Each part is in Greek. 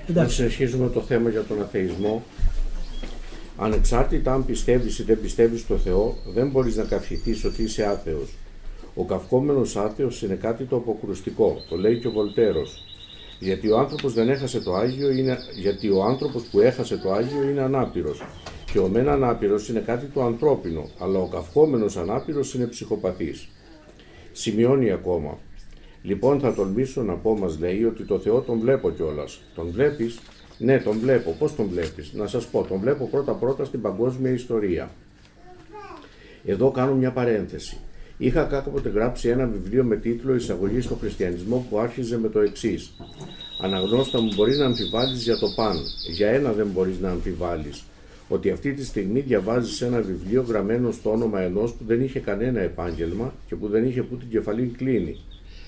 Να συνεχίσουμε το θέμα για τον αθεισμό. Ανεξάρτητα αν πιστεύεις ή δεν πιστεύεις στο Θεό, δεν μπορείς να καυχηθείς ότι είσαι άθεος. Ο καυχόμενος άθεος είναι κάτι το αποκρουστικό, το λέει και ο Βολτέρος. Γιατί ο άνθρωπος που έχασε το Άγιο είναι ανάπηρος. Και ο μεν ανάπηρος είναι κάτι το ανθρώπινο, αλλά ο καυχόμενος ανάπηρος είναι ψυχοπαθής. Σημειώνει ακόμα. Λοιπόν, θα τολμήσω να πω, μας λέει, ότι το Θεό τον βλέπω κιόλας. Τον βλέπεις? Ναι, τον βλέπω. Πώς τον βλέπεις? Να σας πω, τον βλέπω πρώτα-πρώτα στην παγκόσμια ιστορία. Εδώ κάνω μια παρένθεση. Είχα κάποτε γράψει ένα βιβλίο με τίτλο «Εισαγωγή στο χριστιανισμό» που άρχιζε με το εξής. Αναγνώστα μου, μπορεί να αμφιβάλλεις για το παν. Για ένα δεν μπορείς να αμφιβάλλεις. Ότι αυτή τη στιγμή διαβάζεις ένα βιβλίο γραμμένο στο όνομα ενός που δεν είχε κανένα επάγγελμα και που δεν είχε που την κεφαλή κλείνει.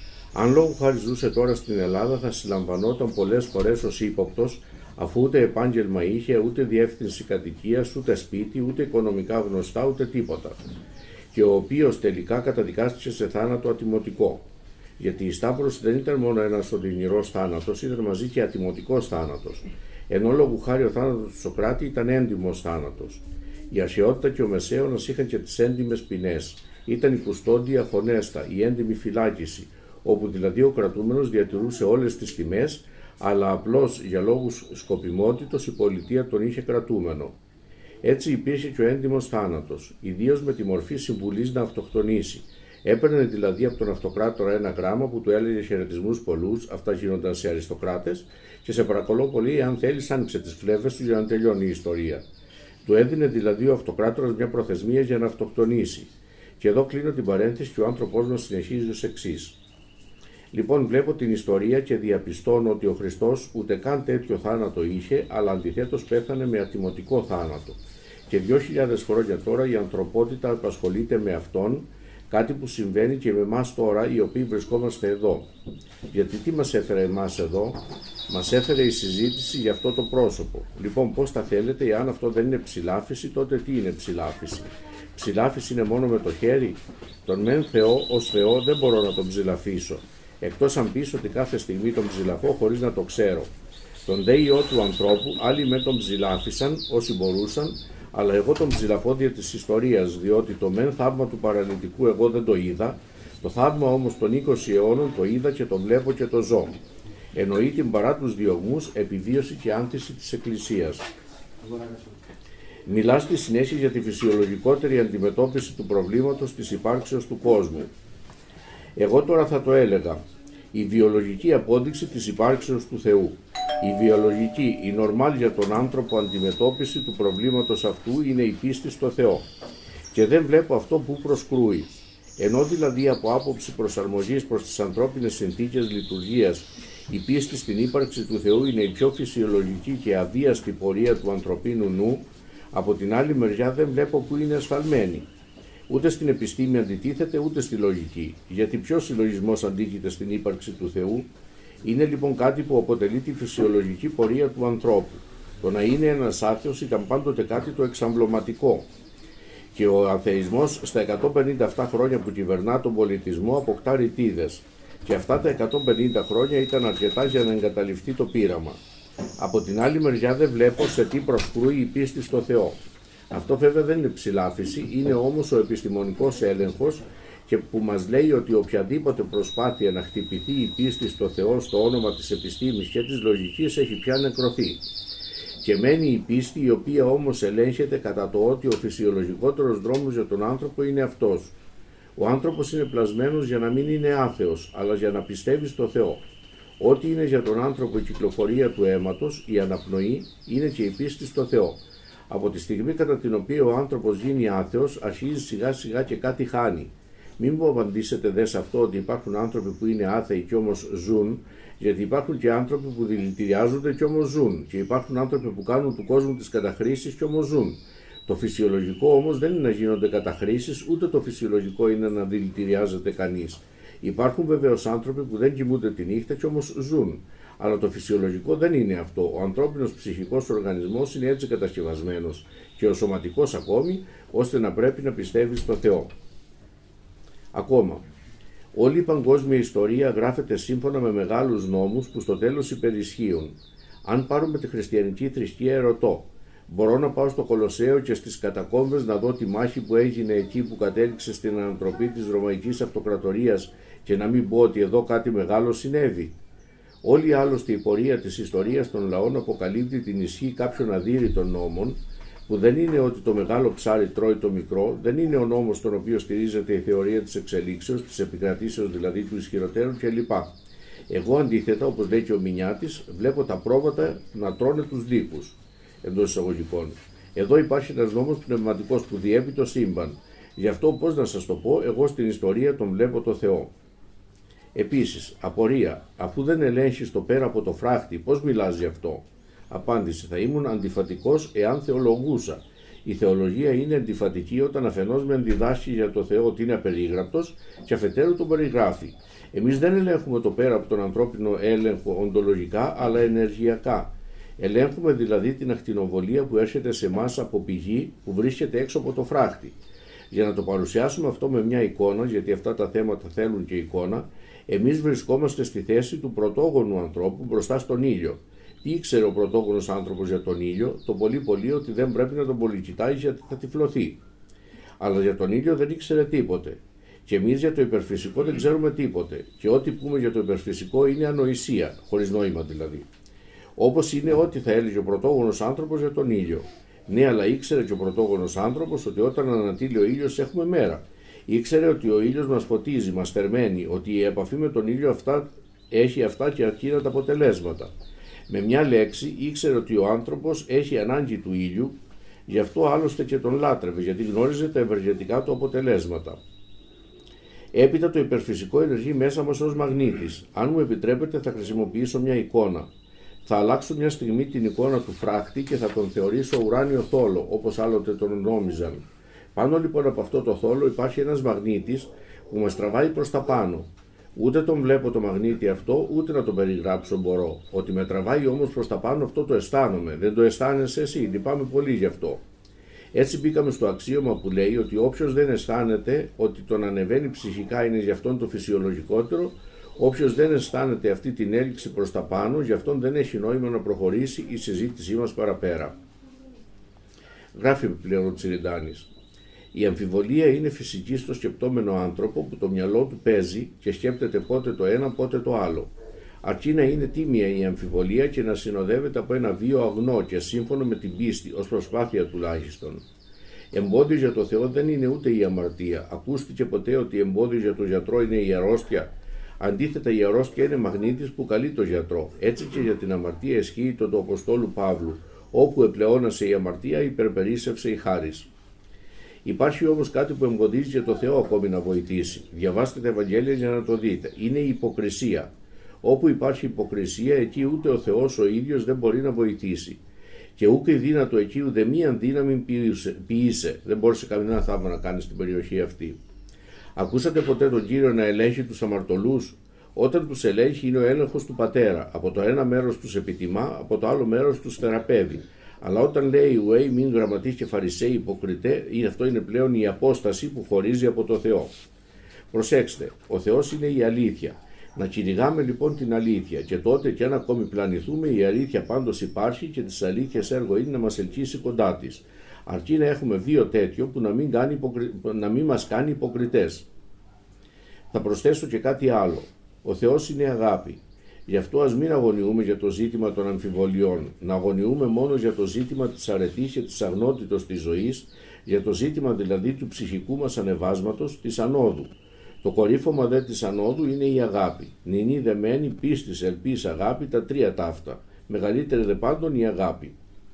Αν λόγου χάρη ζούσε τώρα στην Ελλάδα, θα συλλαμβανόταν πολλές φορές ως ύποπτος, αφού ούτε επάγγελμα είχε, ούτε διεύθυνση κατοικίας, ούτε σπίτι, ούτε οικονομικά γνωστά, ούτε τίποτα. Και ο οποίος τελικά καταδικάστηκε σε θάνατο ατιμωτικό. Γιατί η Σταύρωση δεν ήταν μόνο ένας οδυνηρός θάνατος, ήταν μαζί και ατιμωτικός θάνατος. Ενώ λόγου χάρη ο θάνατος του Σωκράτη ήταν έντιμος θάνατος. Η Αρχαιότητα και ο Μεσαίωνας είχαν και τις έντιμες ποινές. Ήταν η κουστόντια χονέστα, η έντιμη φυλάκιση, όπου δηλαδή ο κρατούμενος διατηρούσε όλες τις τιμές, αλλά απλώς για λόγους σκοπιμότητος η πολιτεία τον είχε κρατούμενο. Έτσι υπήρχε και ο έντιμος θάνατος, ιδίως με τη μορφή συμβουλής να αυτοκτονήσει. Έπαιρνε δηλαδή από τον αυτοκράτορα ένα γράμμα που του έλεγε χαιρετισμούς πολλούς, αυτά γίνονταν σε αριστοκράτες, και σε παρακαλώ πολύ, αν θέλεις, άνοιξε τις φλέβες του για να τελειώνει η ιστορία. Του έδινε δηλαδή ο αυτοκράτορας μια προθεσμία για να αυτοκτονήσει. Και εδώ κλείνω την παρένθεση και ο άνθρωπός μας συνεχίζει ως εξής. Λοιπόν, βλέπω την ιστορία και διαπιστώνω ότι ο Χριστός ούτε καν τέτοιο θάνατο είχε, αλλά αντιθέτως πέθανε με ατιμωτικό θάνατο. Και 2.000 χρόνια τώρα η ανθρωπότητα απασχολείται με αυτόν, κάτι που συμβαίνει και με εμάς τώρα, οι οποίοι βρισκόμαστε εδώ. Γιατί τι μας έφερε εμάς εδώ? Μας έφερε η συζήτηση για αυτό το πρόσωπο. Λοιπόν, πώς τα θέλετε, εάν αυτό δεν είναι ψηλάφιση, τότε τι είναι ψηλάφιση? Ψηλάφιση είναι μόνο με το χέρι? Τον μεν Θεό ως Θεό δεν μπορώ να τον ψηλαφίσω. Εκτός αν πεις ότι κάθε στιγμή τον ψηλαφώ χωρίς να το ξέρω. Τον δε Υιό του ανθρώπου άλλοι με τον ψηλάφισαν όσοι μπορούσαν, αλλά εγώ τον ψηλαφώ δια της ιστορίας, διότι το μεν θαύμα του παραλυτικού εγώ δεν το είδα, το θαύμα όμως των 20 αιώνων το είδα και το βλέπω και το ζω. Εννοεί την παρά τους διωγμούς επιβίωση και άνθηση της Εκκλησίας. Μιλά στη συνέχεια για τη φυσιολογικότερη αντιμετώπιση του προβλήματος της υπάρξεως του κόσμου. Εγώ τώρα θα το έλεγα, η βιολογική απόδειξη της υπάρξεως του Θεού. Η βιολογική, η νορμάλ για τον άνθρωπο αντιμετώπιση του προβλήματος αυτού είναι η πίστη στο Θεό. Και δεν βλέπω αυτό που προσκρούει. Ενώ δηλαδή από άποψη προσαρμογής προς τις ανθρώπινες συνθήκες λειτουργίας, η πίστη στην ύπαρξη του Θεού είναι η πιο φυσιολογική και αβίαστη πορεία του ανθρωπίνου νου, από την άλλη μεριά δεν βλέπω που είναι ασφαλμένη. Ούτε στην επιστήμη αντιτίθεται, ούτε στη λογική. Γιατί ποιος συλλογισμός αντίκειται στην ύπαρξη του Θεού? Είναι λοιπόν κάτι που αποτελεί τη φυσιολογική πορεία του ανθρώπου. Το να είναι ένας άθεος ήταν πάντοτε κάτι το εξαμπλωματικό. Και ο αθεισμός στα 157 χρόνια που κυβερνά τον πολιτισμό αποκτά ρητίδες. Και αυτά τα 150 χρόνια ήταν αρκετά για να εγκαταλειφθεί το πείραμα. Από την άλλη μεριά δεν βλέπω σε τι προσκρούει η πίστη στο Θεό. Αυτό βέβαια δεν είναι ψηλάφιση, είναι όμως ο επιστημονικός έλεγχος και που μας λέει ότι οποιαδήποτε προσπάθεια να χτυπηθεί η πίστη στο Θεό στο όνομα της επιστήμης και της λογικής έχει πια νεκρωθεί. Και μένει η πίστη, η οποία όμως ελέγχεται κατά το ότι ο φυσιολογικότερος δρόμος για τον άνθρωπο είναι αυτός. Ο άνθρωπος είναι πλασμένος για να μην είναι άθεος, αλλά για να πιστεύει στο Θεό. Ό,τι είναι για τον άνθρωπο η κυκλοφορία του αίματος, η αναπνοή, είναι και η πίστη στο Θεό. Από τη στιγμή κατά την οποία ο άνθρωπος γίνει άθεος, αρχίζει σιγά σιγά και κάτι χάνει. Μην μου απαντήσετε δε σε αυτό ότι υπάρχουν άνθρωποι που είναι άθεοι και όμως ζουν, γιατί υπάρχουν και άνθρωποι που δηλητηριάζονται και όμως ζουν, και υπάρχουν άνθρωποι που κάνουν του κόσμου τις καταχρήσεις και όμως ζουν. Το φυσιολογικό όμως δεν είναι να γίνονται καταχρήσεις, ούτε το φυσιολογικό είναι να δηλητηριάζεται κανείς. Υπάρχουν βεβαίως άνθρωποι που δεν κοιμούνται τη νύχτα και όμως ζουν. Αλλά το φυσιολογικό δεν είναι αυτό. Ο ανθρώπινος ψυχικός οργανισμός είναι έτσι κατασκευασμένος και ο σωματικός ακόμη, ώστε να πρέπει να πιστεύει στο Θεό. Ακόμα, όλη η παγκόσμια ιστορία γράφεται σύμφωνα με μεγάλους νόμους που στο τέλος υπερισχύουν. Αν πάρουμε τη χριστιανική θρησκεία, ερωτώ, μπορώ να πάω στο Κολοσσέο και στις κατακόμβες να δω τη μάχη που έγινε εκεί που κατέληξε στην ανατροπή της Ρωμαϊκής Αυτοκρατορίας και να μην πω ότι εδώ κάτι μεγάλο συνέβη? Όλη άλλωστε η πορεία της ιστορίας των λαών αποκαλύπτει την ισχύ κάποιων αδύρυτων νόμων, που δεν είναι ότι το μεγάλο ψάρι τρώει το μικρό, δεν είναι ο νόμος στον οποίο στηρίζεται η θεωρία της εξελίξεως, της επικρατήσεως δηλαδή του ισχυροτέρου κλπ. Εγώ αντίθετα, όπως λέει και ο Μινιάτης, βλέπω τα πρόβατα να τρώνε τους δίκους, εντός εισαγωγικών. Εδώ υπάρχει ένας νόμος πνευματικός που διέπει το σύμπαν. Γι' αυτό, πώς να σας το πω, εγώ στην ιστορία τον βλέπω το Θεό. Επίσης, απορία, αφού δεν ελέγχεις το πέρα από το φράχτη, πώς μιλάς γι' αυτό? Απάντηση, θα ήμουν αντιφατικός εάν θεολογούσα. Η θεολογία είναι αντιφατική όταν αφενός μεν διδάσκει για το Θεό ότι είναι απερίγραπτος και αφετέρου τον περιγράφει. Εμείς δεν ελέγχουμε το πέρα από τον ανθρώπινο έλεγχο οντολογικά, αλλά ενεργειακά. Ελέγχουμε δηλαδή την ακτινοβολία που έρχεται σε εμάς από πηγή που βρίσκεται έξω από το φράχτη. Για να το παρουσιάσουμε αυτό με μια εικόνα, γιατί αυτά τα θέματα θέλουν και εικόνα, εμείς βρισκόμαστε στη θέση του πρωτόγονου ανθρώπου μπροστά στον ήλιο. Τι ήξερε ο πρωτόγονος άνθρωπος για τον ήλιο? Το πολύ ότι δεν πρέπει να τον πολυκοιτάει γιατί θα τυφλωθεί. Αλλά για τον ήλιο δεν ήξερε τίποτε. Και εμείς για το υπερφυσικό δεν ξέρουμε τίποτε. Και ό,τι πούμε για το υπερφυσικό είναι ανοησία, χωρίς νόημα δηλαδή. Όπως είναι ό,τι θα έλεγε ο πρωτόγονος άνθρωπος για τον ήλιο. Ναι, αλλά ήξερε και ο πρωτόγονος άνθρωπος ότι όταν ανατείλει ο ήλιος έχουμε μέρα. Ήξερε ότι ο ήλιος μας φωτίζει, μας θερμαίνει, ότι η επαφή με τον ήλιο έχει αυτά και εκείνα τα αποτελέσματα. Με μια λέξη, ήξερε ότι ο άνθρωπος έχει ανάγκη του ήλιου, γι' αυτό άλλωστε και τον λάτρευε, γιατί γνώριζε τα ευεργετικά του αποτελέσματα. Έπειτα το υπερφυσικό ενεργεί μέσα μας ως μαγνήτης. Αν μου επιτρέπετε θα χρησιμοποιήσω μια εικόνα. Θα αλλάξω μια στιγμή την εικόνα του φράχτη και θα τον θεωρήσω ουράνιο θόλο, όπως άλλοτε τον νόμιζαν. Πάνω λοιπόν από αυτό το θόλο υπάρχει ένας μαγνήτης που μας τραβάει προς τα πάνω. Ούτε τον βλέπω το μαγνήτη αυτό, ούτε να τον περιγράψω μπορώ. Ότι με τραβάει όμως προς τα πάνω αυτό το αισθάνομαι. Δεν το αισθάνεσαι εσύ? Λυπάμαι πολύ γι' αυτό. Έτσι μπήκαμε στο αξίωμα που λέει ότι όποιος δεν αισθάνεται ότι τον ανεβαίνει ψυχικά είναι για αυτόν το φυσιολογικότερο, όποιος δεν αισθάνεται αυτή την έλξη προς τα πάνω, γι' αυτόν δεν έχει νόημα να προχωρήσει η συζήτησή μας παραπέρα. Γράφει επιπλέον ο Τσιριντάνης. Η αμφιβολία είναι φυσική στο σκεπτόμενο άνθρωπο που το μυαλό του παίζει και σκέπτεται πότε το ένα πότε το άλλο. Αρκεί να είναι τίμια η αμφιβολία και να συνοδεύεται από ένα βίο αγνό και σύμφωνο με την πίστη, ως προσπάθεια τουλάχιστον. Εμπόδιο για το Θεό δεν είναι ούτε η αμαρτία. Ακούστηκε ποτέ ότι εμπόδιο για τον γιατρό είναι η αρρώστια? Αντίθετα, η αρρώστια είναι μαγνήτης που καλεί τον γιατρό. Έτσι και για την αμαρτία ισχύει το του Αποστόλου Παύλου. Όπου επλεώνασε η αμαρτία, υπερπερίσσευσε η χάρις. Υπάρχει όμως κάτι που εμποδίζει και το Θεό ακόμη να βοηθήσει. Διαβάστε τα Ευαγγέλια για να το δείτε. Είναι η υποκρισία. Όπου υπάρχει υποκρισία, εκεί ούτε ο Θεός ο ίδιος δεν μπορεί να βοηθήσει. Και ούτε δύνατο εκεί ούτε μίαν δύναμη ποιήσε. Δεν μπόρεσε κανένα θαύμα να κάνει στην περιοχή αυτή. Ακούσατε ποτέ τον Κύριο να ελέγχει τους αμαρτωλούς? Όταν τους ελέγχει είναι ο έλεγχος του Πατέρα. Από το ένα μέρος τους επιτιμά, από το άλλο μέρος τους θεραπεύει. Αλλά όταν λέει ουέι μην γραμματείς και φαρισαίοι υποκριτέ, αυτό είναι πλέον η απόσταση που χωρίζει από το Θεό. Προσέξτε, ο Θεός είναι η αλήθεια. Να κυνηγάμε λοιπόν την αλήθεια και τότε και αν ακόμη πλανηθούμε η αλήθεια πάντως υπάρχει και της αλήθειας έργο είναι να μας ελκύσει κοντά της. Αρκεί να έχουμε βίο τέτοιο που να μην μας κάνει υποκριτές. Θα προσθέσω και κάτι άλλο. Ο Θεός είναι αγάπη. Γι' αυτό ας μην αγωνιούμε για το ζήτημα των αμφιβολιών, να αγωνιούμε μόνο για το ζήτημα της αρετής και της αγνότητος της ζωής, για το ζήτημα δηλαδή του ψυχικού μας ανεβάσματος, της ανόδου. Το κορύφωμα δε της ανόδου είναι η αγάπη. Νηνή δεμένη, πίστης, ελπίς, αγάπη, τα τρία ταύτα. Μεγαλύτερη δε πάντων η αγάπη.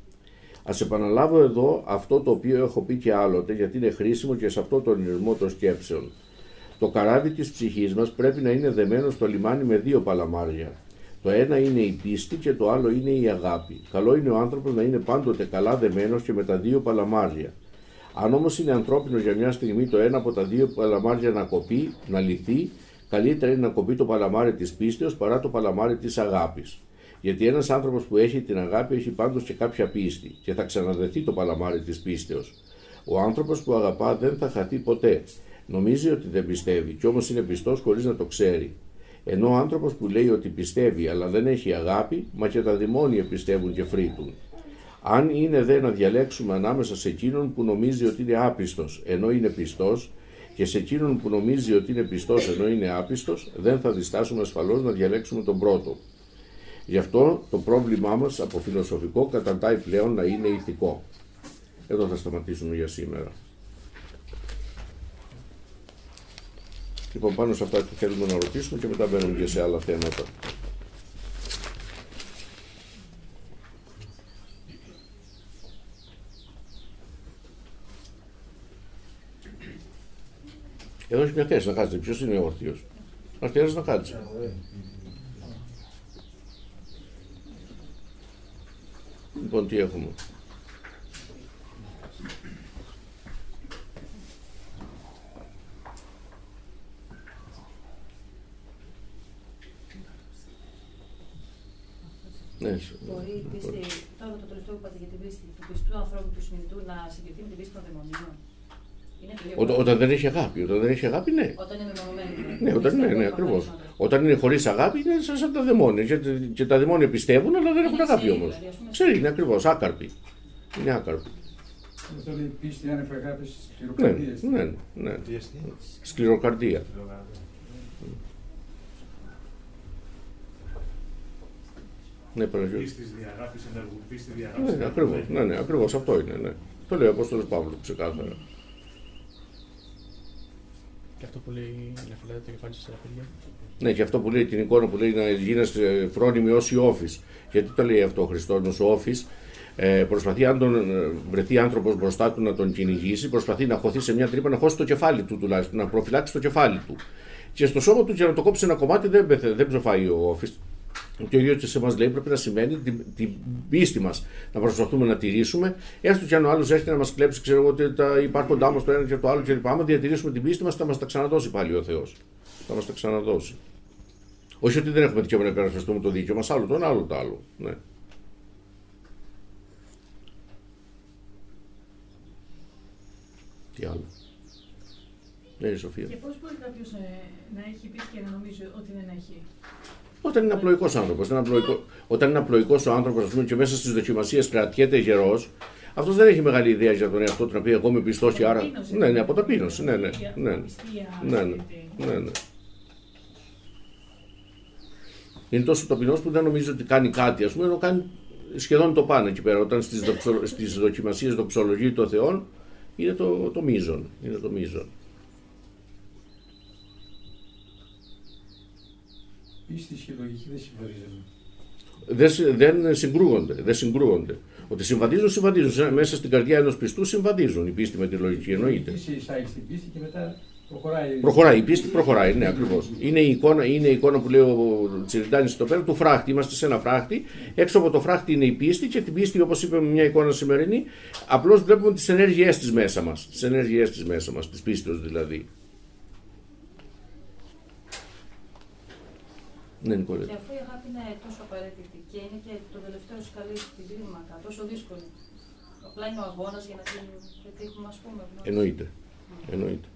Ας επαναλάβω εδώ αυτό το οποίο έχω πει και άλλοτε, γιατί είναι χρήσιμο και σε αυτό τον ηρμό των σκέψεων. Το καράβι της ψυχής μας πρέπει να είναι δεμένο στο λιμάνι με δύο παλαμάρια. Το ένα είναι η πίστη και το άλλο είναι η αγάπη. Καλό είναι ο άνθρωπος να είναι πάντοτε καλά δεμένος και με τα δύο παλαμάρια. Αν όμως είναι ανθρώπινο για μια στιγμή το ένα από τα δύο παλαμάρια να κοπεί, να λυθεί, καλύτερα είναι να κοπεί το παλαμάρι της πίστεως παρά το παλαμάρι της αγάπης. Γιατί ένας άνθρωπος που έχει την αγάπη έχει πάντως και κάποια πίστη και θα ξαναδεθεί το παλαμάρι της πίστεως. Ο άνθρωπος που αγαπά δεν θα χαθεί ποτέ. Νομίζει ότι δεν πιστεύει, κι όμως είναι πιστός χωρίς να το ξέρει. Ενώ ο άνθρωπος που λέει ότι πιστεύει αλλά δεν έχει αγάπη, μα και τα δαιμόνια πιστεύουν και φρύτουν. Αν είναι δε να διαλέξουμε ανάμεσα σε εκείνον που νομίζει ότι είναι άπιστος ενώ είναι πιστός και σε εκείνον που νομίζει ότι είναι πιστός ενώ είναι άπιστος, δεν θα διστάσουμε ασφαλώς να διαλέξουμε τον πρώτο. Γι' αυτό το πρόβλημά μας από φιλοσοφικό καταντάει πλέον να είναι ηθικό. Εδώ θα σταματήσουμε για σήμερα. Λοιπόν, πάνω σε αυτά που θέλουμε να ρωτήσουμε και μετά μπαίνουμε και σε άλλα θέματα. Εδώ έχει μια θέση να κάτσετε. Ποιος είναι όρθιος? Αρτιέρας να κάτσει. Λοιπόν, τι έχουμε? Ναι, μπορεί η πίστη, τώρα το τελευταίο που είπατε για την πίστη του πιστού ανθρώπου του συνειδητού να συγκριθεί με την πίστη των δαιμονίων? Όταν δεν έχει αγάπη. Όταν δεν έχει αγάπη, ναι. Όταν είναι μεμονωμένη. Ναι, ακριβώς. Όταν είναι χωρίς αγάπη, είναι σαν τα δαιμόνια. Και τα δαιμόνια πιστεύουν, αλλά δεν έχουν αγάπη όμως. Ξέρει, είναι ακριβώς άκαρποι. Είναι άκαρποι. Αυτό λέει πίστη άνευ αγάπης, σκληροκαρδίας. Ναι. Σκληροκαρδία. Ναι, πίστης διαγάπης, ενεργοπίστη διαγάπης. Ναι, ακριβώς. Ναι, ακριβώς αυτό είναι. Ναι. Το λέει ο Απόστολος Παύλος ξεκάθαρα. Και αυτό που λέει να φυλάτε το κεφάλι σας στα παιδιά. Ναι, και αυτό που λέει την εικόνα που λέει να γίνεστε φρόνιμοι όσοι όφης. Γιατί το λέει αυτό ο Χριστός ο όφης? Προσπαθεί, αν τον βρεθεί άνθρωπος μπροστά του να τον κυνηγήσει, προσπαθεί να χωθεί σε μια τρύπα, να χώσει το κεφάλι του τουλάχιστον, να προφυλάξει το κεφάλι του. Και στο σώμα του και να το κόψει ένα κομμάτι δεν ψοφάει ο όφης. Και ο ίδιος και σε μας λέει πρέπει να σημαίνει την πίστη μας να προσπαθούμε να τηρήσουμε, έστω και αν ο άλλος έρχεται να μας κλέψει, ξέρω εγώ, ότι τα υπάρχοντά μας το ένα και το άλλο κλπ. Άμα διατηρήσουμε την πίστη μας, θα μας τα ξαναδώσει πάλι ο Θεός. Θα μας τα ξαναδώσει. Όχι ότι δεν έχουμε δικαίωμα να υπερασπιστούμε το δίκαιο μας, άλλο το ένα, άλλο το άλλο. Ναι. Τι άλλο? Ναι, η Σοφία. Και πώς μπορεί κάποιος να έχει πίστη και να νομίζει ότι δεν έχει? Όταν είναι απλοϊκός άνθρωπος. Όταν είναι απλοϊκός ο άνθρωπος, ας πούμε, και μέσα στις δοκιμασίες κρατιέται γερός, αυτός δεν έχει μεγάλη ιδέα για τον εαυτό του να πει εγώ είμαι πιστός και άρα. Ναι, από ταπείνωση. Ναι. Είναι τόσο ταπεινός που δεν νομίζει ότι κάνει κάτι, ας πούμε, ενώ κάνει σχεδόν το πάνε εκεί πέρα. Όταν στις δοκιμασίες δοξολογεί το Θεό, είναι το μείζον. Είναι το μείζον. Πίστη και λογική δεν συμβαδίζουν. Δεν συγκρούονται. Ότι συμβαδίζουν. Μέσα στην καρδιά ενός πιστού συμβαδίζουν η πίστη με τη λογική, εννοείται. Η πίστη εισάγει στην πίστη και μετά προχωράει. Προχωράει, η πίστη προχωράει, ναι, ακριβώς. Είναι η εικόνα που λέει ο Τσιριντάνης εδώ πέρα του φράχτη. Είμαστε σε ένα φράχτη. Έξω από το φράχτη είναι η πίστη και την πίστη, όπως είπαμε, μια εικόνα σημερινή, απλώς βλέπουμε τις ενέργειές της μέσα μας. Τις ενέργειές της μέσα μας, της πίστης δηλαδή. Ναι, Νικόλα. Και αφού η αγάπη είναι τόσο απαραίτητη και είναι και το τελευταίο σκαλί στην κλίμακα, τόσο δύσκολη, απλά είναι ο αγώνας για να την πετύχουμε, ας πούμε. Εννοείται.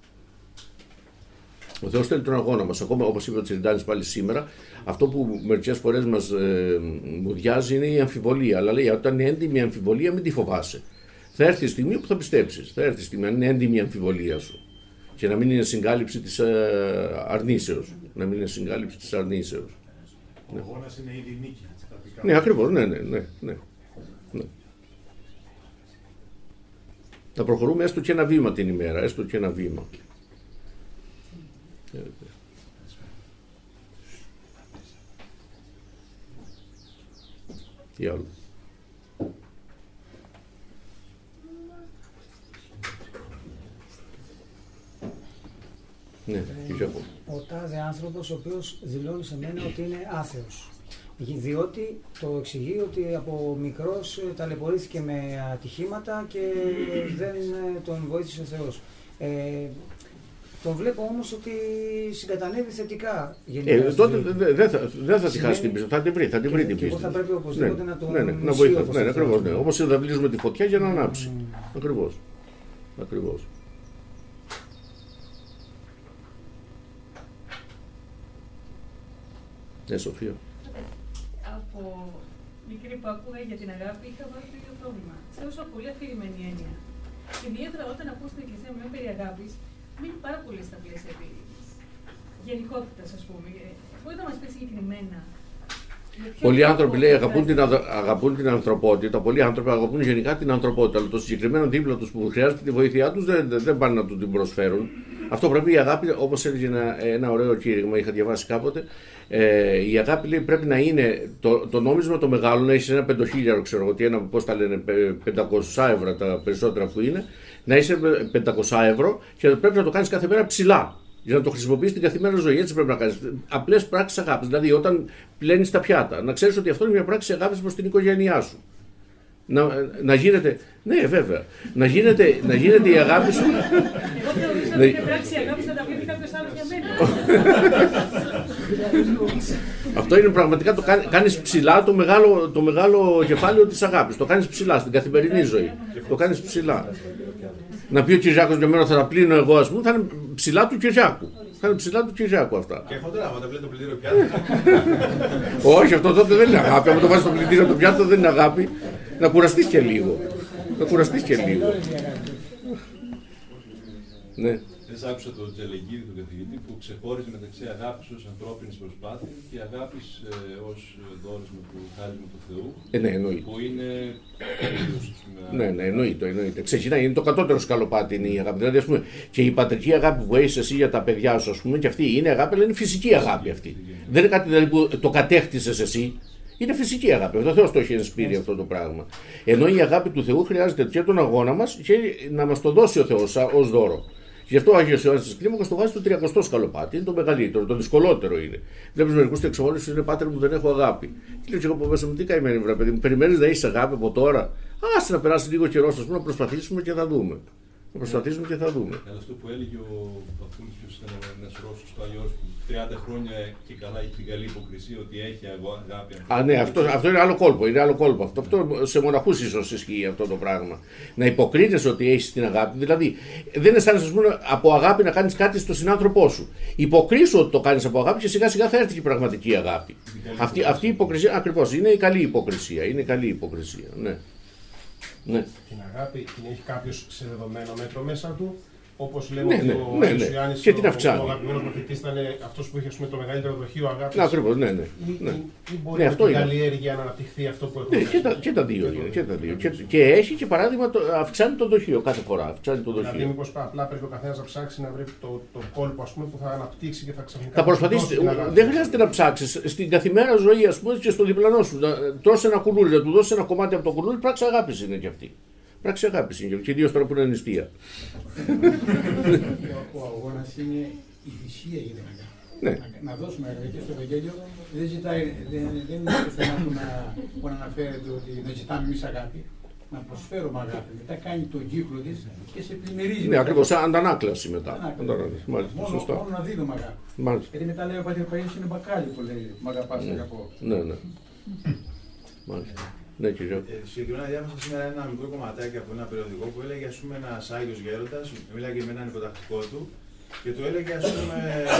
Ο Θεός θέλει τον αγώνα μας. Ακόμα, όπως είπε ο Τσιριντάνης πάλι σήμερα, αυτό που μερικές φορές μας μουδιάζει είναι η αμφιβολία. Αλλά λέει, όταν είναι έντιμη η αμφιβολία, μην τη φοβάσαι. Θα έρθει η στιγμή που θα πιστέψεις. Θα έρθει η στιγμή, αν είναι έντιμη η αμφιβολία σου. Και να μην είναι συγκάλυψη της αρνήσεως. Να μην είναι συγκάλυψη της αρνήσεως. Ο αγώνας είναι ήδη νίκη. Ναι, ακριβώς, ναι. Να προχωρούμε έστω και ένα βήμα την ημέρα, έστω και ένα βήμα. Τι άλλο? Ναι, ο τάδε άνθρωπος ο οποίος δηλώνει σε μένα ότι είναι άθεος. Διότι το εξηγεί ότι από μικρός ταλαιπωρήθηκε με ατυχήματα και δεν τον βοήθησε ο Θεός. Τον βλέπω όμως ότι συγκατανεύει θετικά. Τότε δεν θα τη χάσει την πίστη, θα την βρει την πίστη. Εγώ θα πρέπει οπωσδήποτε να τον βοηθήσει. Ναι, ακριβώς. Ναι. Όπως θα βλύζουμε τη φωτιά για να ανάψει. Ακριβώς. Ναι, Σοφία. Από μικρή που ακούγα για την αγάπη, είχα βάλει το ίδιο πρόβλημα. Θεώρησα πολύ αφηρημένη έννοια. Και ιδιαίτερα όταν ακούω στην Εκκλησία μια περί αγάπης, μείνει πάρα πολύ στα πλαίσια της γενικότητας, ας πούμε. Μπορείτε να μας πείτε συγκεκριμένα. Πολλοί άνθρωποι λέει αγαπούν την ανθρωπότητα, πολλοί άνθρωποι αγαπούν γενικά την ανθρωπότητα, αλλά το συγκεκριμένο δίπλα τους που χρειάζεται τη βοήθειά τους δεν πάνε να του την προσφέρουν. Αυτό πρέπει η αγάπη, όπως έλεγε ένα ωραίο κήρυγμα, είχα διαβάσει κάποτε, η αγάπη λέει πρέπει να είναι το νόμισμα το μεγάλο, να είσαι ένα 5.000, ξέρω εγώ τι, ένα, πώς τα λένε, 500 ευρώ τα περισσότερα που είναι, να είσαι 500 ευρώ και πρέπει να το κάνεις κάθε μέρα ψηλά. Για να το χρησιμοποιείς στην καθημερινή ζωή, έτσι πρέπει να κάνεις. Απλές πράξεις αγάπης. Δηλαδή, όταν πλένεις τα πιάτα, να ξέρεις ότι αυτό είναι μια πράξη αγάπης προς την οικογένειά σου. Να γίνεται. Ναι, βέβαια. Να γίνεται η αγάπη σου. Εγώ θεωρούσα ότι είναι πράξη αγάπης να τα βλέπει κάποιος άλλος για μένα. Αυτό είναι πραγματικά το κάνεις ψηλά το μεγάλο κεφάλαιο της αγάπης. Το κάνεις ψηλά στην καθημερινή ζωή. Το κάνεις ψηλά. Να πει ο Κυριάκος μια μέρα θα τα πλύνω εγώ, ας πούμε, θα είναι ψηλά του Κυριάκου. Θα είναι ψηλά του Κυριάκου αυτά. Και έρχονται να πλύνει το πλυντήριο πιάτο. Όχι, αυτό τότε δεν είναι αγάπη. Αν το βάζεις στο πλυντήριο το πιάτο δεν είναι αγάπη. Να κουραστείς και λίγο. Ναι. Χθες άκουσα τον Τζελεγγίδη, τον καθηγητή, που ξεχώριζε μεταξύ αγάπης ως ανθρώπινης προσπάθειας και αγάπης ως δόρισμα του χάρισμα του Θεού. Ναι, εννοείται. Που είναι. Ναι, εννοείται. Ξεκινάει, είναι το κατώτερο σκαλοπάτι είναι η αγάπη. Δηλαδή, ας πούμε, και η πατρική αγάπη που έχεις εσύ για τα παιδιά σου, ας πούμε, και αυτή είναι αγάπη, αλλά είναι φυσική αγάπη αυτή. Δεν είναι κάτι δηλαδή, που το κατέκτησες εσύ. Είναι φυσική αγάπη. Ο Θεός το έχει ενσπείρει αυτό το πράγμα. Ενώ η αγάπη του Θεού χρειάζεται και τον αγώνα μας και να μας το δώσει ο Θεός ως δώρο. Γι' αυτό ο Άγιος Ιωάννης της Κλίμακας το βάζει στο 30ο σκαλοπάτι. Είναι το μεγαλύτερο, το δυσκολότερο είναι. Βλέπεις μερικούς εξομόλυσεις είναι πάτερ μου, δεν έχω αγάπη. Και λέω και εγώ από μέσα μου, τι καημένη βρε παιδί μου, περιμένεις να έχεις αγάπη από τώρα. Άσε να περάσει λίγο καιρό, ας πούμε, να προσπαθήσουμε και θα δούμε. Αλλά αυτό που έλεγε ο Παππούλης, ποιος ήταν ένας Ρώσος στο Άγιος, που 30 χρόνια και καλά έχει την καλή υποκρισία ότι έχει αγάπη. Ναι, αυτό είναι άλλο κόλπο. Αυτό σε μοναχούς ίσως ισχύει αυτό το πράγμα. Να υποκρίνεσαι ότι έχεις την αγάπη. Δηλαδή, δεν αισθάνεσαι, ας πούμε, από αγάπη να κάνεις κάτι στον συνάνθρωπό σου. Υποκρίσου ότι το κάνεις από αγάπη και σιγά σιγά θα έρθει και η πραγματική αγάπη. Αυτή η υποκρισία, ακριβώς, είναι η καλή υποκρισία. Ναι. Την αγάπη την έχει κάποιος σε δεδομένο μέτρο μέσα του. Όπως λέμε ότι ο Ιωάννης, και την αυξάνει. Ο αγαπημένος μαθητής ήταν αυτός που είχε το μεγαλύτερο δοχείο αγάπης. Ακριβώς, ναι. Ή μπορεί με την καλλιέργεια να αναπτυχθεί αυτό που έχουμε. Και τα δύο είναι. Και έχει και παράδειγμα, αυξάνει το δοχείο κάθε φορά. Δηλαδή, μήπως απλά πρέπει ο καθένας να ψάξει να βρει το κόλπο, ας πούμε, που θα αναπτύξει και θα ξαφνικά. Θα προσπαθήσει. Δεν χρειάζεται να ψάξεις. Στην καθημερινή ζωή, ας πούμε, και στο διπλανό σου. Τρως ένα κουλούρι, να του δώσεις ένα κομμάτι από το κουλούρι, πράξη αγάπης είναι και αυτή. Πράξη αγάπης είναι και ιδίως τώρα που είναι νηστεία. Ο αγώνας είναι η θυσία για την αγάπη. Ναι. Να δώσουμε αγάπη και στο Ευαγγέλιο δεν είναι το θέμα που αναφέρεται ότι να ζητάμε εμείς αγάπη. Να προσφέρουμε αγάπη. Μετά κάνει τον κύκλο της και σε πλημμυρίζει. Ναι, ακριβώς, σαν αντανάκλαση μετά. Μάλιστα, σωστά. Μόνο να δίνουμε αγάπη. Μάλιστα. Γιατί μετά λέει ο Πατήρ Παΐσιος είναι μπακάλι που λέει μ' αγαπάς, αγαπώ. Ναι. Μάλιστα. Ναι, κύριε. Συγκεκριμένα διάβασα σήμερα ένα μικρό κομματάκι από ένα περιοδικό που έλεγε ας πούμε ένας Άγιος Γέροντας, μίλαγε με έναν υποτακτικό του και του έλεγε ας πούμε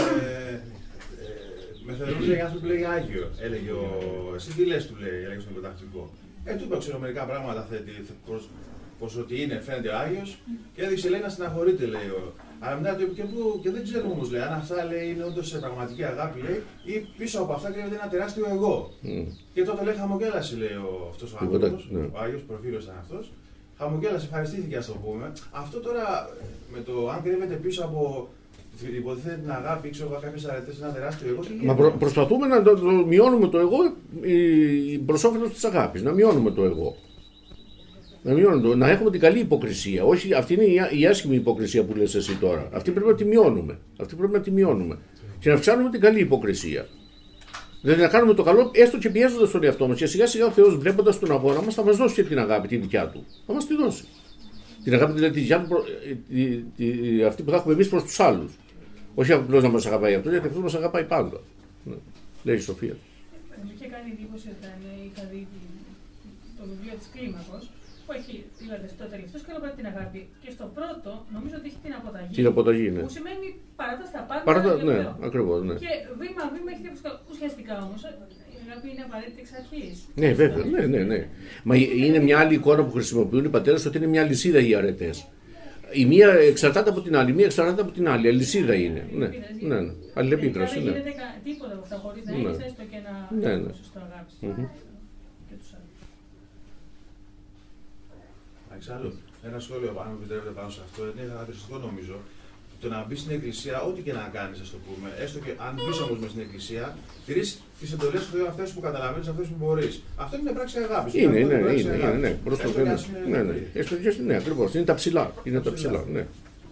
με θεωρούσε οι άνθρωποι που λέγει Άγιο, έλεγε εσύ τι λες του λέει, έλεγε στον υποτακτικό. Του είπα ξέρω μερικά πράγματα πως ότι είναι φαίνεται Άγιος και έδειξε λέει να στεναχωρείται λέει. Αλλά μετά το είπε και δεν ξέρουμε όμως λέει, αν αυτά λέει είναι όντως σε πραγματική αγάπη λέει ή πίσω από αυτά κρύβεται ένα τεράστιο εγώ. Και τότε λέει χαμογέλασε λέει αυτός ο άνθρωπος, ο Άγιος προφίλος ήταν αυτός, χαμογέλασε, ευχαριστήθηκε ας το πούμε. Αυτό τώρα με το αν κρύβεται πίσω από υποτίθεται την αγάπη, ξέρω εγώ κάποιες αρετές, ένα τεράστιο εγώ. Μα προσπαθούμε να το μειώνουμε το εγώ προς όφελος της αγάπης, να μειώνουμε το εγώ. Να έχουμε την καλή υποκρισία. Όχι, αυτή είναι η άσχημη υποκρισία που λες εσύ τώρα. Αυτή πρέπει να τη μειώνουμε. Και να αυξάνουμε την καλή υποκρισία. Δηλαδή να κάνουμε το καλό έστω και πιέζοντας τον εαυτό μας. Και σιγά σιγά ο Θεός βλέποντας τον αγώνα μας θα μας δώσει και την αγάπη τη δικιά του. Θα μας τη δώσει. Την αγάπη δηλαδή τη δικιά του, αυτή που θα έχουμε εμείς προς τους άλλους. Όχι απλώς να μας αγαπάει αυτό, γιατί αυτό μας αγαπάει πάντα. Λέει η Σοφία. Μου είχε κάνει εντύπωση όταν είχα δει το βιβλίο της Κλίμακος, που έχει δηλαδή, στο τελευταίο σκέλο την αγάπη και στο πρώτο νομίζω ότι έχει την αποταγή. Την αποταγή, ναι. Που σημαίνει παράτα στα πάντα. Ναι, ακριβώς, ναι. Και βήμα-βήμα έχει διαφορετικά. Ουσιαστικά όμως η αγάπη είναι απαραίτητη εξ αρχής. Ναι, βέβαια, ναι. Μα είναι μια άλλη εικόνα που χρησιμοποιούν οι πατέρες ότι είναι μια λυσίδα οι αρετές. Η μία εξαρτάται από την άλλη, η μία εξαρτάται από την άλλη. Αλυσίδα είναι. Ναι. Αλληλεπίδραση. Δεν γίνεται τίποτα από αυτά χωρίς να έχεις έστω και ένα ποσοστό αγάπης. Και τους άλλους. Εξάλλου, ένα σχόλιο, αν μου επιτρέπετε πάνω σε αυτό, είναι χαρακτηριστικό νομίζω. Το να μπει στην εκκλησία, ό,τι και να κάνει, α το πούμε, έστω και αν μπει όμω μέσα στην εκκλησία, τηρεί τι εντολέ του Θεού αυτέ που καταλαβαίνει, αυτέ που μπορεί. Αυτό είναι πράξη αγάπη. Είναι. Προ το Θεό. Ναι, ακριβώς. Είναι τα ψηλά. Ναι.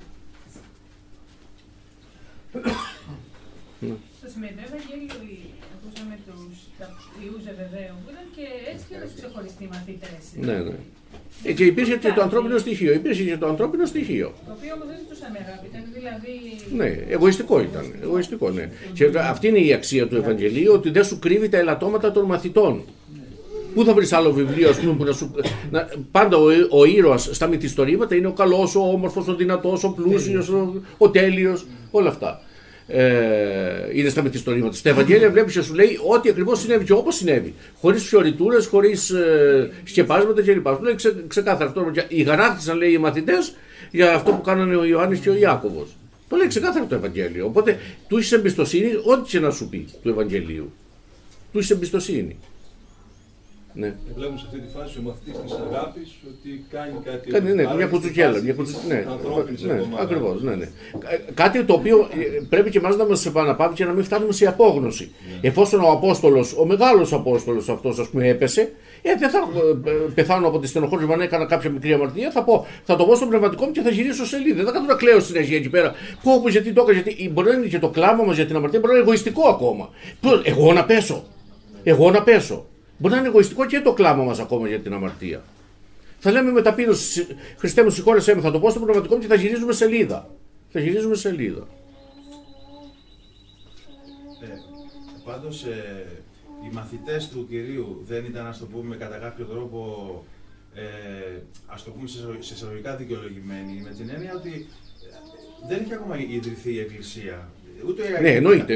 Στο σημερινό Ευαγγέλιο ακούσαμε τους ιούς Ζεβεδαίου που ήταν και έτσι και ένας ξεχωριστοί μαθητές. Ναι. Και υπήρχε και το ανθρώπινο στοιχείο. Το οποίο όμως δεν ζητούσαμε αγάπη, ήταν δηλαδή... Ναι, εγωιστικό ήταν. Και αυτή είναι η αξία του Ευαγγελίου, ότι δεν σου κρύβει τα ελαττώματα των μαθητών. Πού θα βρεις άλλο βιβλίο, ας πούμε, που να σου... Πάντα ο ήρωας στα μυθιστορήματα είναι ο καλός, ο όμορφος, ο δυνατός, ο πλούσιος, ο τέλειος, όλα αυτά. Είναι στα μυθιστορήματα. Στα Ευαγγέλια βλέπεις και σου λέει ό,τι ακριβώς συνέβη και όπως συνέβη. Χωρίς φιωριτούρες, χωρίς σκεπάσματα κλπ. Σου λέει ξεκάθαρα αυτό. Ηγανάκτησαν, λέει, οι μαθητές για αυτό που κάνανε ο Ιωάννης και ο Ιάκωβος. Το λέει ξεκάθαρα το Ευαγγέλιο. Οπότε του είσαι εμπιστοσύνη, ό,τι και να σου πει του Ευαγγελίου. Του είσαι εμπιστοσύνη. Ναι. Βλέπουμε σε αυτή τη φάση ο μαθητής της αγάπης ότι κάνει κάτι. Μια κουτσουκέλα. Ακριβώς. Ναι. Κάτι το οποίο πρέπει και εμάς να μας επαναπαύει και να μην φτάνουμε σε απόγνωση. Ναι. Εφόσον ο Απόστολος, ο μεγάλος Απόστολος αυτός, ας πούμε, έπεσε, δεν θα πεθάνω από τη στενοχώρια, αν έκανα κάποια μικρή αμαρτία, θα το πω στο πνευματικό μου και θα γυρίσω σελίδα. Δεν θα κάνω να κλαίω συνέχεια εκεί πέρα. Πω, γιατί το έκανα, γιατί μπορεί να είναι και το κλάμα μας για την αμαρτία, μπορεί να είναι εγωιστικό ακόμα. Εγώ να πέσω. Μπορεί να είναι εγωιστικό και το κλάμα μας ακόμα για την αμαρτία. Θα λέμε με ταπείνωση, Χριστέ μου συγχώρεσέ με, θα το πω στο πνευματικό μου και θα γυρίζουμε σελίδα. Πάντως, οι μαθητές του Κυρίου δεν ήταν, ας το πούμε, κατά κάποιο τρόπο, ας το πούμε, σε εισαγωγικά δικαιολογημένοι, με την έννοια ότι δεν είχε ακόμα ιδρυθεί η Εκκλησία. Ναι, εννοείται.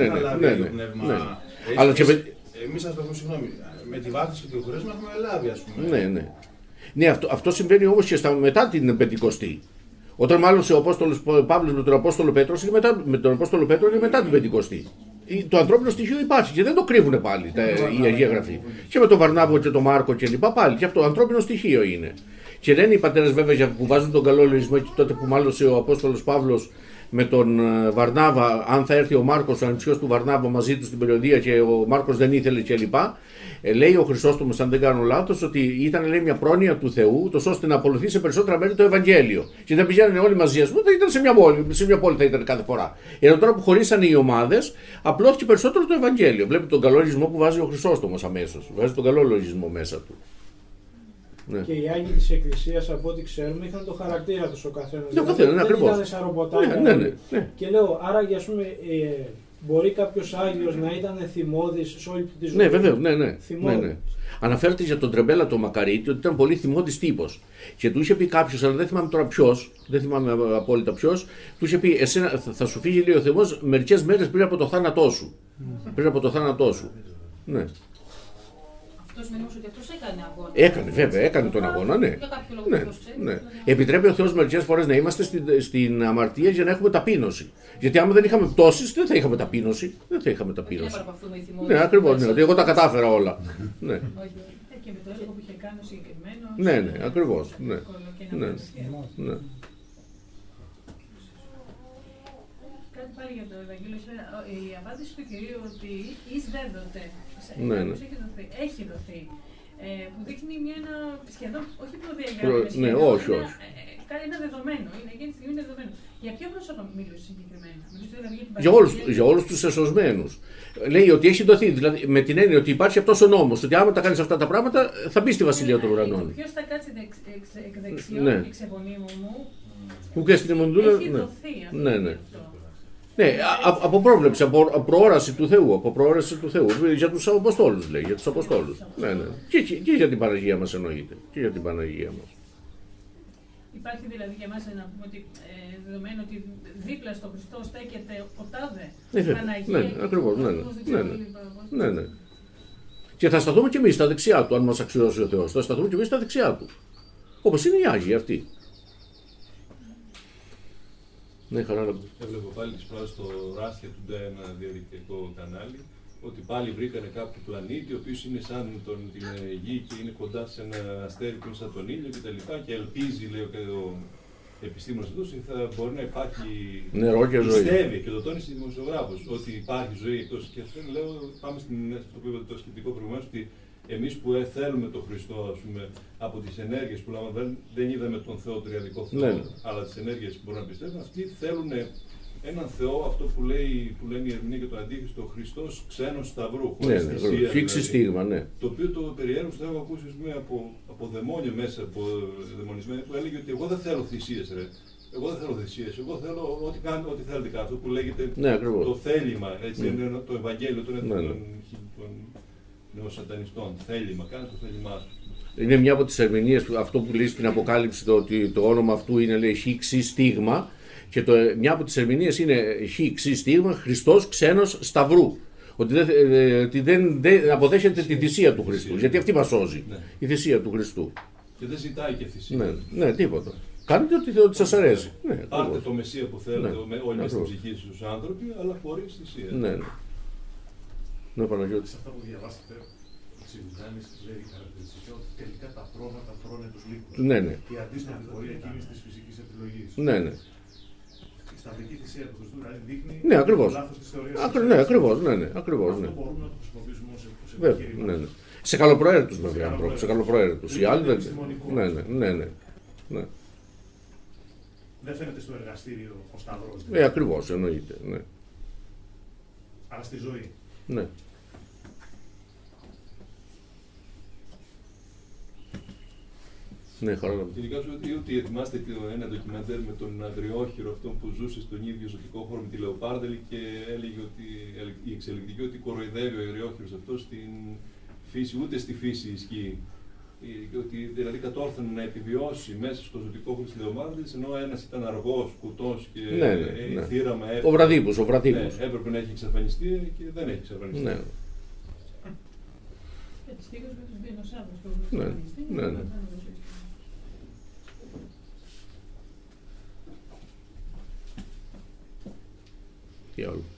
Αλλά και εμείς, ας το πούμε, συγγνώμη, με τη βάθμιση και το χωρέσμα έχουμε λάβει, ας πούμε. Ναι, αυτό συμβαίνει όμως και μετά την Πεντηκοστή. Όταν μάλωσε ο Απόστολος Παύλος με τον Απόστολο Πέτρο είναι μετά την Πεντηκοστή. Το ανθρώπινο στοιχείο υπάρχει και δεν το κρύβουν πάλι η Αγία Γραφή. Και με τον Βαρνάβο και τον Μάρκο και λοιπά πάλι. Και αυτό ανθρώπινο στοιχείο είναι. Και λένε οι πατέρες βέβαια που βάζουν τον καλό λογισμό και τότε που μάλωσε ο Απόστολος Παύλος με τον Βαρνάβα, αν θα έρθει ο Μάρκος, ο ανιψιός του Βαρνάβα μαζί του στην περιοδία και ο Μάρκος δεν ήθελε κλπ. Λέει ο Χρυσόστομος, αν δεν κάνω λάθος, ότι ήταν, λέει, μια πρόνοια του Θεού, ούτως ώστε να ακολουθεί σε περισσότερα μέρη το Ευαγγέλιο. Και δεν πηγαίνανε όλοι μαζί, ας πούμε, ήταν σε μια πόλη θα ήταν κάθε φορά. Ενώ τώρα που χωρίσανε οι ομάδες, απλώθηκε περισσότερο το Ευαγγέλιο. Βλέπετε τον καλό λογισμό που βάζει ο Χρυσόστομος αμέσως. Βάζει τον καλό λογισμό μέσα του. Ναι. Και οι Άγιοι της Εκκλησίας, από ό,τι ξέρουμε, είχαν το χαρακτήρα τους ο καθένας. Δεν ήταν σαρομποτάκια. Ναι. Και λέω, άραγε, ας πούμε, μπορεί κάποιος Άγιος να ήταν θυμώδης σε όλη τη ζωή. Ναι, βεβαίως, ναι. Αναφέρεται για τον Τρεμπέλα το Μακαρίτη ότι ήταν πολύ θυμώδης τύπος. Και του είχε πει κάποιος, αλλά δεν θυμάμαι τώρα ποιος, δεν θυμάμαι απόλυτα ποιος, του είχε πει: εσένα θα σου φύγει, λέει ο Θεός, μερικές μέρες πριν από το θάνατό σου. Ναι. Αυτός με ότι αυτός έκανε αγώνα. Έκανε τον αγώνα, ναι. Για κάποιο λόγο ναι. Επιτρέπει ο Θεός μερικές φορές να είμαστε στην αμαρτία για να έχουμε ταπείνωση. Γιατί άμα δεν είχαμε πτώσεις, δεν θα είχαμε ταπείνωση. Ναι, ακριβώς. Ναι, ότι εγώ τα κατάφερα όλα. Ναι. Και με το έργο που είχε κάνει ο συγκεκριμένος. Ναι, ακριβώς. Ναι. Κάτι πάλι για το Ευαγγέλιο. Η απάντηση του Κυρίου ότι εις δέδοτε. Έχει δοθεί. Που δείχνει ένα σχεδόν, όχι προδιαγραφή. Ναι, όχι. Κάτι είναι δεδομένο. Εκείνη τη στιγμή είναι δεδομένο. Για ποιο πρόσωπο μιλούσε συγκεκριμένα? Για όλους τους εσωσμένους. Λέει ότι έχει δοθεί. Δηλαδή με την έννοια ότι υπάρχει αυτός ο νόμος. Ότι άμα τα κάνεις αυτά τα πράγματα θα μπει στη Βασιλεία των Ουρανών. Ποιος θα κάτσει εκ δεξιών εξεβονίμου μου. Που και στην Εμμανδούλα. Έχει δοθεί αυτό. Ναι, από πρόβλεψη, από προόραση του Θεού, από προόραση του Θεού. Για τους Αποστόλους λέει, για τους Αποστόλους. Ναι, ναι. Και για την Παναγία μας εννοείται. Και για την Παναγία μας. Υπάρχει δηλαδή για μας να πούμε ότι δεδομένου ότι δίπλα στο Χριστό στέκεται ο τάδε Παναγία. Ναι, ακριβώς, ναι. Και θα σταθούμε και εμείς στα δεξιά του, αν μας αξιώσει ο Θεός. Θα σταθούμε και εμείς στα δεξιά του. Όπως είναι οι Άγιοι αυτοί. Ναι, χαρά. Έβλεπα πάλι τις φράσεις στο Ράσια του ένα διαδικτυακό κανάλι, ότι πάλι βρήκανε κάποιο πλανήτη, ο οποίος είναι σαν την Γη και είναι κοντά σε ένα αστέρι που είναι σαν τον ήλιο κτλ. Και ελπίζει, λέει ο επιστήμονας αυτός, ότι θα μπορεί να υπάρχει νερό και ζωή. Πιστεύει, και το τόνισε δημοσιογράφος, ότι υπάρχει ζωή εκτός. Και αυτό λέω, πάμε στο που είπατε το σκεπτικό προηγουμένως, ότι εμείς που θέλουμε τον Χριστό, ας πούμε, από τις ενέργειες που λάβαμε, δεν είδαμε τον Θεό, τον τριαδικό Θεό, αλλά τις ενέργειες που μπορούν να πιστεύουν, αυτοί θέλουν έναν Θεό, αυτό που λένε οι ερμηνεία και το Αντίχριστο, ο Χριστός ξένος σταυρού, χωρίς θυσία. Φίξη στίγμα, ναι. Το οποίο το περιέργω το έχω ακούσει από δαιμόνιο μέσα, από δαιμονισμένοι, που έλεγε ότι εγώ δεν θέλω θυσίες, ρε. Εγώ δεν θέλω θυσίες, εγώ θέλω ό,τι θέλετε κάτω, που λέγεται το θέλημα, έτσι, το Ευαγγέλιο των νεοσατανιστών. Θέλημα, κάνε το θέλημά σου. Είναι μια από τις ερμηνείες, αυτό που λέει στην Αποκάλυψη, ότι το όνομα αυτού είναι, λέει, χ στίγμα, και μια από τις ερμηνείες είναι χ στίγμα, Χριστός ξένος σταυρού. Ότι δεν αποδέχεται τη θυσία του Χριστού, γιατί αυτή μας σώζει, η θυσία του Χριστού. Και δεν ζητάει και θυσία. Ναι, τίποτα. Κάνετε ό,τι σας αρέσει. Πάρτε το Μεσσία που θέλετε, όλοι με στην ψυχή στους άνθρωποι, αλλά χωρίς θυσία. Ναι, Παναγιώτη. Σε αυτά που διαβάσατε, ο Τσιμουδάνης λέει χαρακτηριστικά ότι τελικά τα πρόβατα τρώνε τους λύκους. Ναι. Η αντίστοιχη πορεία εκείνης της φυσικής επιλογής. Ναι. Η σταυρική θυσία του Χριστού δηλαδή δείχνει ακριβώς. το λάθος της θεωρίας. Ναι, ακριβώς. Αυτό μπορούμε να το χρησιμοποιήσουμε ως επιχείρημα. Ναι. Σε καλοπροαίρετους βέβαια ανθρώπους, σε καλοπροαίρετους. Οι άλλοι δεν. Ναι. Δεν φαίνεται στο εργαστήριο ο σταυρός. Ακριβώς, εννοείται. Ναι. Αλλά στη ζωή. Ναι. Ναι, χαρά. Ειδικά σου ότι θυμάστε ένα ντοκιμαντέρ με τον Αγριόχειρο, αυτόν που ζούσε στον ίδιο ζωτικό χώρο με τη Λεοπάρδελη και έλεγε ότι η εξελικτική ότι κοροϊδεύει ο Αγριόχειρος αυτός στην φύση, ούτε στη φύση ισχύει. Ότι δηλαδή κατόρθωνε να επιβιώσει μέσα στο ζωτικό χώρο της Λεοπάρδελης, ενώ ένας ήταν αργός, κουτός και θύραμα έπρεπε. Ο Βραδίπους. Έπρεπε να έχει εξαφανιστεί και δεν έχει εξαφανιστεί. Ναι. Στίγος με τους δεινοσαύρους που έχουν εξαφανιστεί. Τι άλλο.